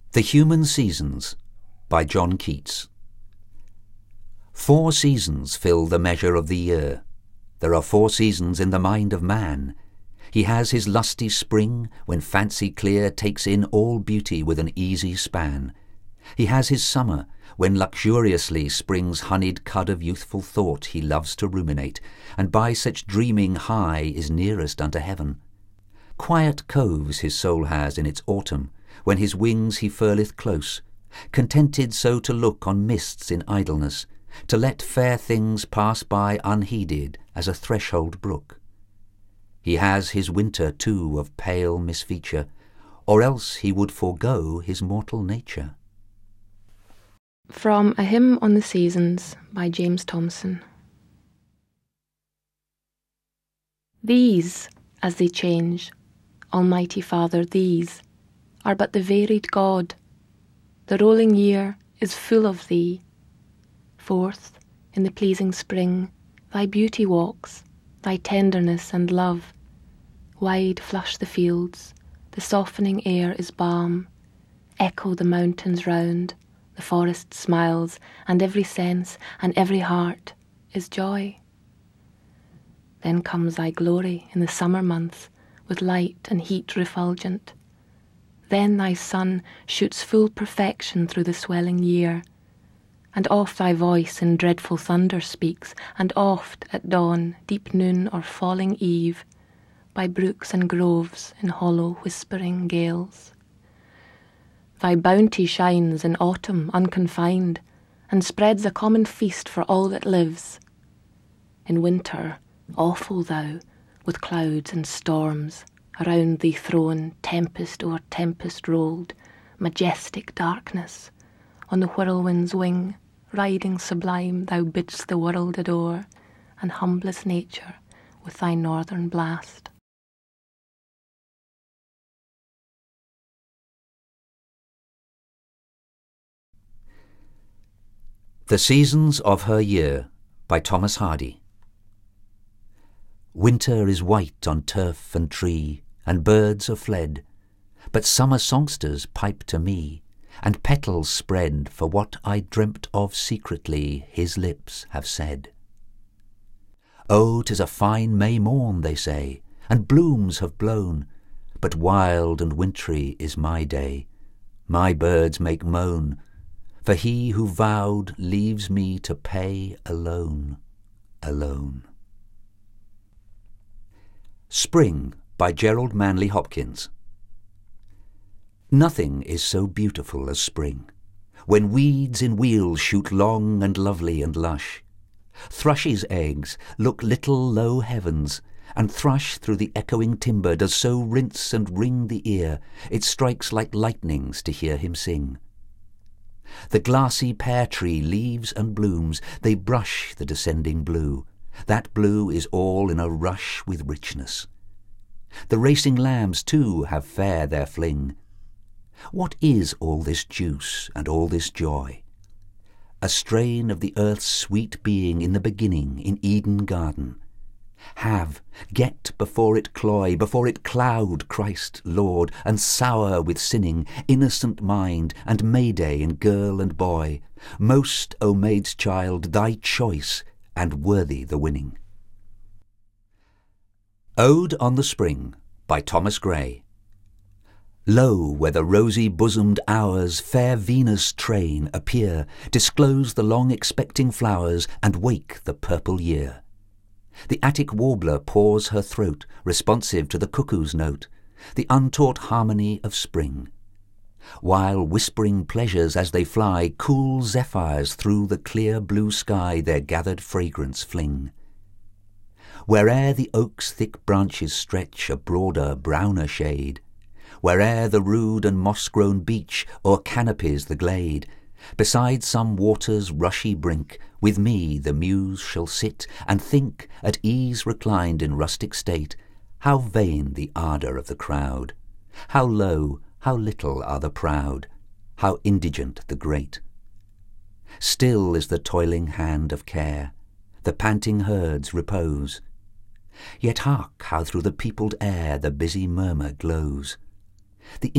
The Human Seasons by John Keats. 4 seasons fill the measure of the year. There are 4 seasons in the mind of man. He has his lusty spring, when fancy clear takes in all beauty with an easy span. He has his summer, when luxuriously springs honeyed cud of youthful thought he loves to ruminate, and by such dreaming high is nearest unto heaven. Quiet coves his soul has in its autumn, when his wings he furleth close, contented so to look on mists in idleness, to let fair things pass by unheeded as a threshold brook. He has his winter too of pale misfeature, or else he would forego his mortal nature. From A Hymn on the Seasons by James Thomson. These, as they change, Almighty Father, these are but the varied God. The rolling year is full of thee. Forth in the pleasing spring thy beauty walks, thy tenderness and love. Wide flush the fields, the softening air is balm. Echo the mountains round, the forest smiles, and every sense and every heart is joy. Then comes thy glory in the summer months, with light and heat refulgent. Then thy sun shoots full perfection through the swelling year, and oft thy voice in dreadful thunder speaks, and oft at dawn, deep noon, or falling eve, by brooks and groves in hollow whispering gales. Thy bounty shines in autumn unconfined, and spreads a common feast for all that lives. In winter, awful thou, with clouds and storms, around thee thrown, tempest o'er tempest rolled, majestic darkness, on the whirlwind's wing, riding sublime, thou bidst the world adore, and humblest nature with thy northern blast. The Seasons of Her Year by Thomas Hardy. Winter is white on turf and tree, and birds are fled, but summer songsters pipe to me, and petals spread for what I dreamt of secretly his lips have said. Oh, 'tis a fine May morn, they say, and blooms have blown, but wild and wintry is my day. My birds make moan, for he who vowed leaves me to pay alone, alone. Spring by Gerald Manley Hopkins. Nothing is so beautiful as spring, when weeds in wheels shoot long and lovely and lush. Thrushes' eggs look little low heavens, and thrush through the echoing timber does so rinse and ring the ear, it strikes like lightnings to hear him sing. The glassy pear tree leaves and blooms, they brush the descending blue. That blue is all in a rush with richness. The racing lambs too have fair their fling. What is all this juice and all this joy? A strain of the earth's sweet being in the beginning in Eden garden. Have, get before it cloy, before it cloud Christ, Lord, and sour with sinning, innocent mind, and Mayday in girl and boy. Most, O maid's child, thy choice, and worthy the winning. Ode on the Spring by Thomas Gray. Lo, where the rosy-bosomed hours fair Venus' train appear, disclose the long-expecting flowers, and wake the purple year. The Attic warbler pours her throat, responsive to the cuckoo's note, the untaught harmony of spring. While whispering pleasures as they fly, cool zephyrs through the clear blue sky their gathered fragrance fling. Where'er the oak's thick branches stretch a broader, browner shade, where'er the rude and moss-grown beech o'ercanopies the glade, beside some water's rushy brink, with me the muse shall sit and think, at ease reclined in rustic state, how vain the ardour of the crowd, how low, how little are the proud, how indigent the great. Still is the toiling hand of care, the panting herds repose. Yet hark how through the peopled air the busy murmur glows. The